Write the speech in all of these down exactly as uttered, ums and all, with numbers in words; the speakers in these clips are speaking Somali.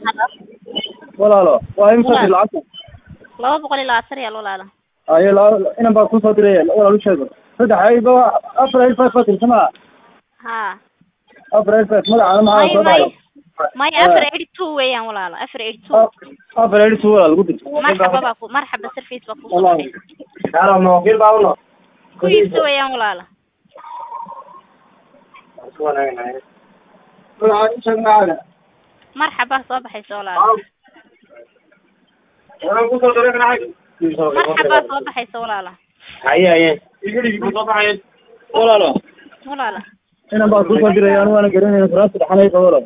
ولا لا وين صار العصر laba boqol iyo labaatan riyaal walaalo أيه لا إنا بكون صدري ولا ليش هذا هذا عيبه أفريل فترة سماء ها أفريل فترة ما أنا ما may may أصدق may afar eighty two weeyaan walaalo afar eighty two أفريل سوى القدس marxaba baa ku marxaba service baa ku والله تعالوا موكل باونا ku iibso weeyaan walaalo marxaba soo baxayso walaalo marxaba soo baxayso walaalo هيا هيا ولا لا walaalo أنا بكون صدري أنا وأنا قرينا فرنسا الحين ولا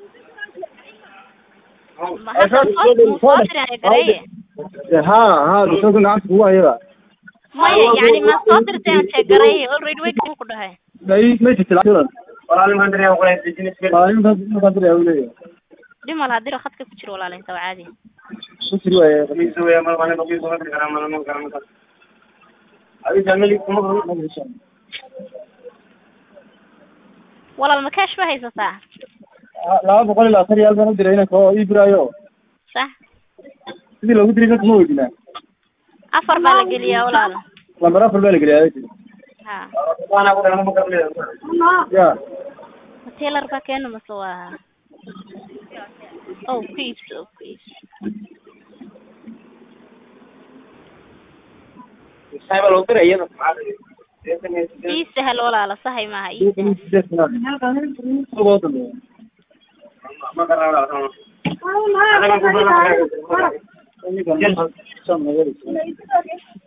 ma hadda soo soo diray gareeye ها ها بس أنا عارف هو هيا maya yani ma soo dirtay aan sheeg gareeye already way ku dhahay لا ما تطلع ولا لي ما أدري أقول لك بيجنس كذا ما ما أدري أقول لك dhimal hadii khadka ku jiro walaalo inta caadi شو رواية خميس رواية ما بنا بقي صوت الكلام ما لنا كلام كذا أبي جميل كم مرة walaal ma kaash ba haysataa لا بقول لا سريع البنا درينا كوا إبرايو sax إذا لو درينا كم هو جنا afar baa la geliyaa walaalo لما رافع بالك يا أخي ha أنا أقول أنا ما قبل يا tailor ba keeno masoo oh please oh please سايب لو درينا ii sahal walaalo sahay maaha ii ما